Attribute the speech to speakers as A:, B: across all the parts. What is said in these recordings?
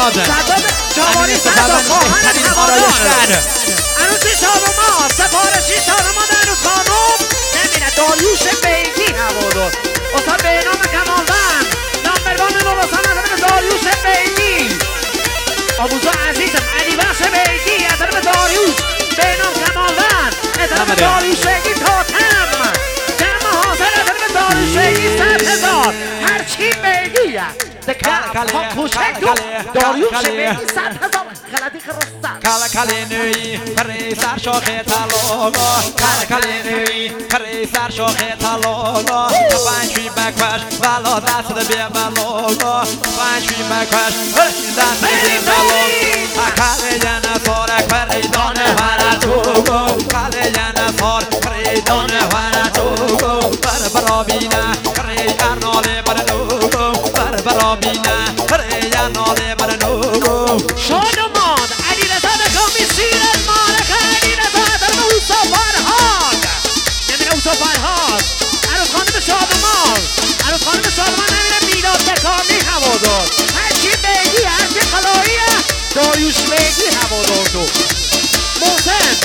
A: میلاد
B: جوانی صداد خواهر هوادار عروس شادمان سفارشی شادمان عروس خانم نمیره داریوش بیگی هوادار استاد به نام کمالوند نامبروان نورستان از داریوش بیگی آبوزو عزیزم علی بخش بیگی از داریوش به نام کمالوند از داریوش بیگی تاتم جمع حاضر از داریوش بیگی 100,000 هرچی بیگیه کوچک تو داریوش بیگی 100,000 غلطی خرستن
A: کالا کالی نوی پری سر شاخ طلالا کالا کالی نوی پری سر شاخ طلالا پنجوی بکش والا دست بی ملالا پنجوی بکش دست بی ملالا کالی جنسار پری دانه ورتو کالی جنسار پری دانه ورتو برابینه پری ارناله برنو برابینه پری ارناله برنو
B: شادمان علیرضا دکامی سیرت مالک علیرضا در اوسا فرهاد نمیره اوسا فرهاد عروس خانم شادمان عروس خانم شادمان نمیره میلاد دکامی هوادار هرچی بیگی هرچی خلاییه داریوش بیگی هوادار تو محسن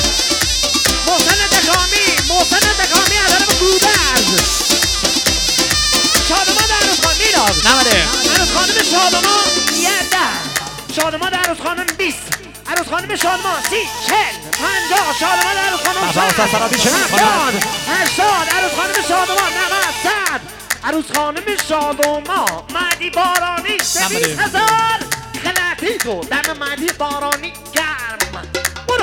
B: دکامی از طرف گودرز شادمان در عروس خانم میلاد
A: نمره
B: عروس خانم شادمان 10 شادمان عروس خانم 20 عروس خانم شادمان 30 40 50 شادمان عروس خانم 80 عروس خانم شادمان 90 100 عروس خانم شادمان مهدی بارانی 200,000 خلطی تو دم مهدی بارانی گرم برو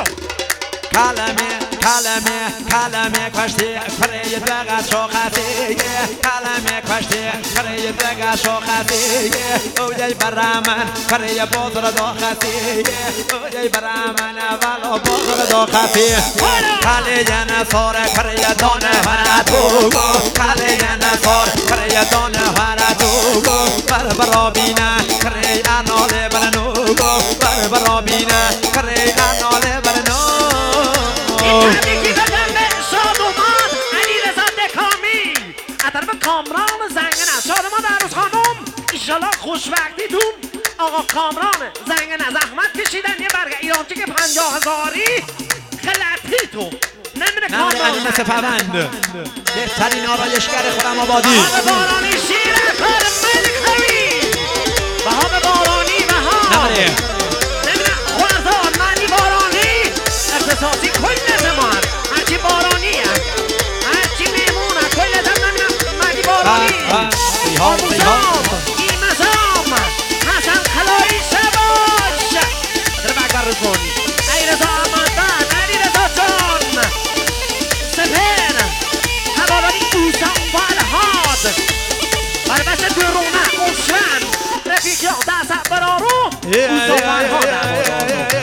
A: کلمه کشتی پری دقت شاختی کلمه کشتی پری دقت شاختی اوی برامن پری بازر داختی اوی برامن والا بازر داختی کلی جنسار پری دانه ورتو کلی جنسار پری دانه ورتو برابینه پری اناله برنو برابینه پری اناله برنو
B: تبریکی بدم به شادمان علیرضا دکامی از طرف کامران زنگنه شادمان عروس خانم ایشالله خوشبختیتون آقا کامران زنگنه زحمت کشیدن یه برگه ایرانچه که 50,000 خلطی تو نمیره کامران
A: علی سپهبند بهترین آرایشگر خرم آبادی
B: بهام بارانی شیر کار ملکوی بهام بارانی بهام نمیره خوردان معنی بارانی اختصاصی کل زمان هرچی بارانیه هرچی میمونه کل زمان معنی بارانی آموزام ایمزام حسن خلایی شباش در مکبر رسونی علیرضا احمدبند علیرضا جان سپر هواداری اوسا فرهاد بربست درونه اوشن رفیقیان دست برارو اوسا فرهاد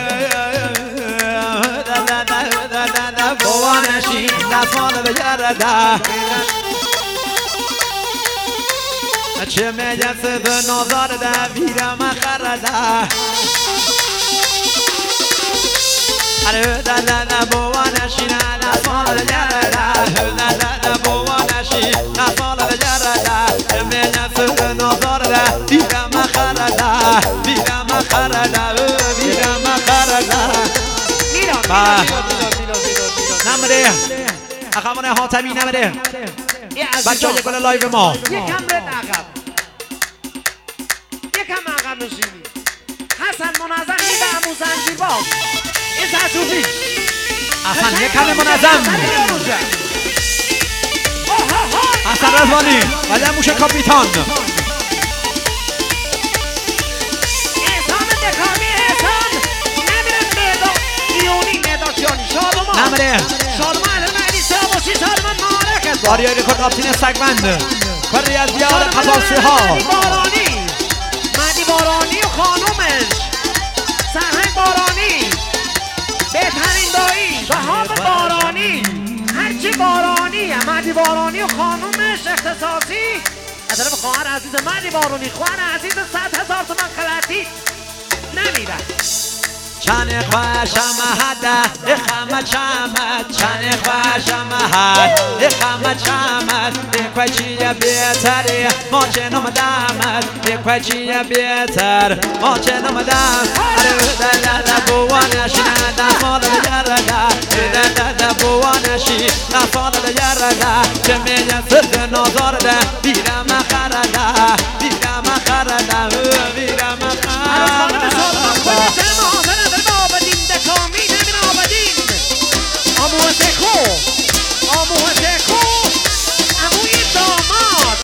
A: بوانشی نفال بگرده چه میجس به نظر ده ویرم خرده اره دلده بوانشی نفال بگرده بوانشی نفال بگرده چه میجس به نظر ده ویرم خرده ویرم خرده نمره اخوان حاتمی نمره بچه های گل لایو ما
B: یکم رد عقب یکم عقب نشینی حسن منظم این به همون زنجیر باز این تحصوفی
A: حسن یکم منظم حسن رضوانی ولی موش کاپیتان
B: احسان دکامی احسان نمیره مداد ایونی مدادیانی شادمان
A: نمره
B: شادمان مهدی سیاوشی شادمان مالک
A: آریای رکورد آبتین سگمند کاری از دیار قطاسی ها
B: مهدی بارانی و خانومش سرهنگ بارانی بهترین دایی بهام بارانی هرچی بارانی مهدی بارانی و خانومش اختصاصی از طرف خواهر عزیز مهدی بارانی خواهر عزیز 100,000 تومان خلطی نمیره
A: چانه خوشم هده اخمت شمت چانه خوشم هد اخمت شمت اکوچی بیتری ما چنم دامت اکوچی بیتر ما چنم دام ارده بوانشی نفال یرده ارده بوانشی نفال یرده